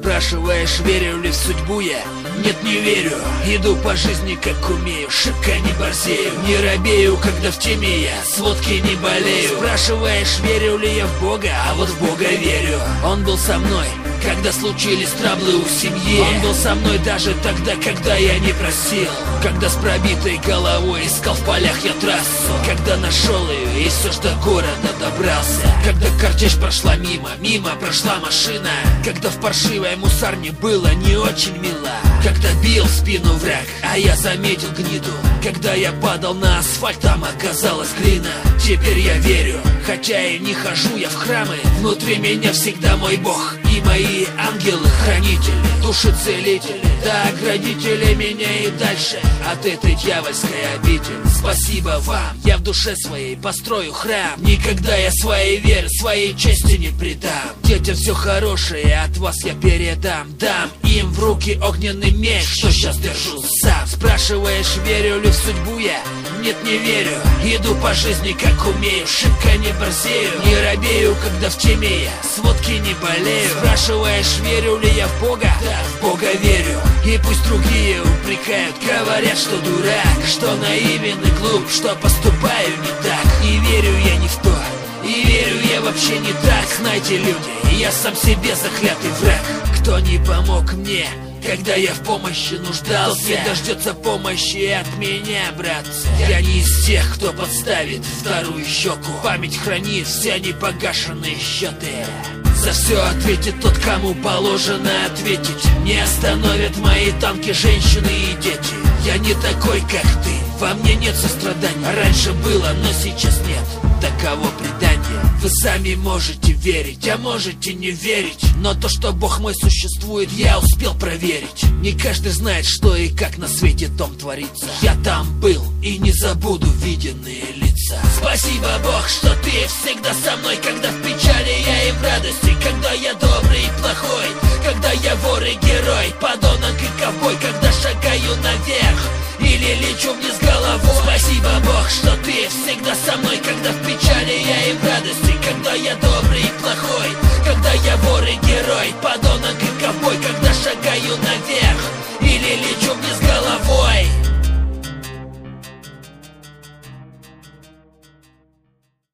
Спрашиваешь, верю ли в судьбу я? Нет, не верю. Иду по жизни как умею, шибко не борзею. Не робею, когда в теме я, с водки не болею. Спрашиваешь, верю ли я в Бога? А вот в Бога верю. Он был со мной, когда случились траблы у семьи. Он был со мной даже тогда, когда я не просил. Когда с пробитой головой искал в полях я трассу. Когда нашел ее и все ж до города добрался. Когда картечь прошла мимо, мимо прошла машина. Когда в паршивой мусарне было не очень мило. Когда бил в спину враг, а я заметил гниду. Когда я падал на асфальт, там оказалась глина. Теперь я верю, хотя и не хожу я в храмы. Внутри меня всегда мой Бог и мои ангелы-хранители, души-целители, да оградители меня и дальше от этой дьявольской обители. Спасибо вам, я в душе своей построю храм. Никогда я своей вере, своей чести не предам. Детям все хорошее от вас я передам. Дам им в руки огненный меч, что сейчас держу сам. Спрашиваешь, верю ли в судьбу я? Нет, не верю. Иду по жизни как умею, шибко не борзею. Не робею, когда в теме я, с водки не болею. Спрашиваешь, верю ли я в Бога? Да, в Бога верю. И пусть другие упрекают, говорят, что дурак, что наивен и глуп, что поступаю не так. И верю я не в то, и верю я вообще не так. Знаете, люди, я сам себе заклятый враг. Кто не помог мне, когда я в помощи нуждался, тот не дождется помощи от меня, братцы. Я не из тех, кто подставит вторую щеку. Память хранит все непогашенные счеты. За все ответит тот, кому положено ответить. Не остановят мои танки женщины и дети. Я не такой, как ты, во мне нет сострадания. Раньше было, но сейчас нет. Таково предание. Вы сами можете верить, а можете не верить. Но то, что Бог мой существует, я успел проверить. Не каждый знает, что и как на свете том творится. Я там был и не забуду виденные лица. Спасибо, Бог, что ты всегда со мной, когда в печали я и в радости, когда я добрый и плохой, когда я вор и герой, подонок и ковбой, когда шагаю наверх или лечу вниз головой. Спасибо, Бог, что ты всегда со мной, когда в печали я и в радости, когда я добрый и плохой, когда я вор и герой, подонок и ковбой, когда шагаю наверх или лечу